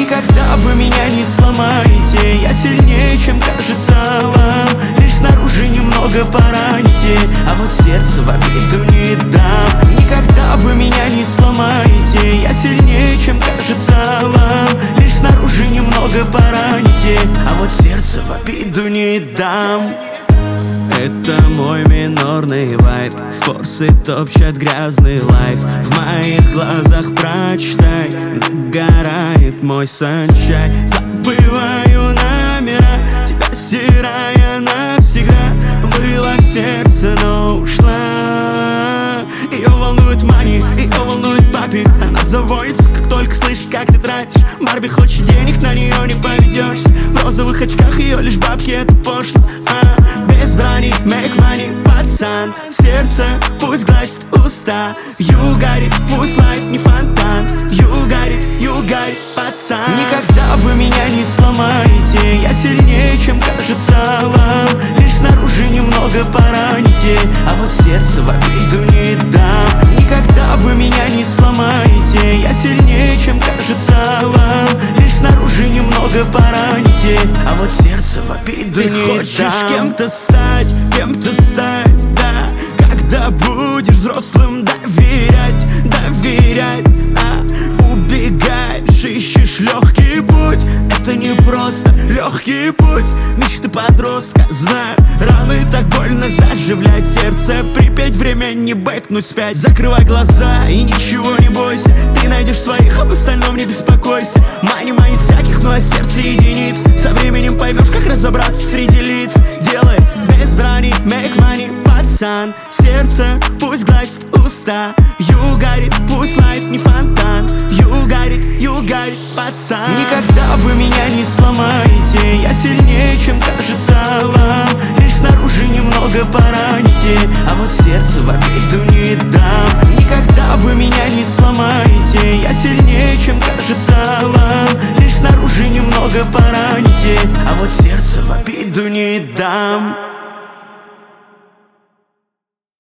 Никогда вы меня не сломаете, я сильнее, чем кажется вам. Лишь снаружи немного пораните, а вот сердце в обиду не дам. Никогда вы меня не сломаете, я сильнее, чем кажется вам. Лишь снаружи немного пораните, а вот сердце в обиду не дам. Это мой минорный вайб, форсы топчат грязный лайф. В моих глазах прочитай, догорает мой санчай. Забываю номера, тебя стирая навсегда. Была в сердце, но ушла. Ее волнует мани, ее волнует папик. Она заводится, как только слышит, как ты тратишь. Барби хочет денег, на нее не поведешься. В розовых очках ее лишь бабки, это пошло. Без брани, make money, пацан. Сердце пусть гласит уста. You got it, пусть лайф не фонтан. You got it, пацан. Никогда вы меня не сломаете, я сильнее, чем кажется вам. Лишь снаружи немного пораните, а вот сердце в обиду не дам. Никогда вы меня не сломаете, я сильнее, чем кажется вам. Лишь снаружи немного пораните, а вот сердце в обиду не дам. Ты хочешь кем-то стать, да. Когда будешь взрослым, доверять, убегаешь, ищешь легкий путь. Это не просто легкий путь мечты подростка, знаю. Раны так больно заживлять сердце. Припять время не бэкнуть спять. Закрывай глаза и ничего не бойся. Ты найдешь своих, об остальном не беспокойся. Мани манит всяких, ну а сердце единиц. Со временем поймешь, как разобраться среди лиц. Делай без брани, make money, пацан. Сердце пусть гласит уста. You got it, пусть лайф не фонтан. You got it, пацан. Никогда вы меня не сломаете, я сильнее, чем кажется вам. Лишь снаружи немного пораните, а вот сердце в обиду не дам. Никогда вы меня не сломаете, я сильнее, чем кажется вам. Лишь снаружи немного пораните, а вот сердце в обиду не дам.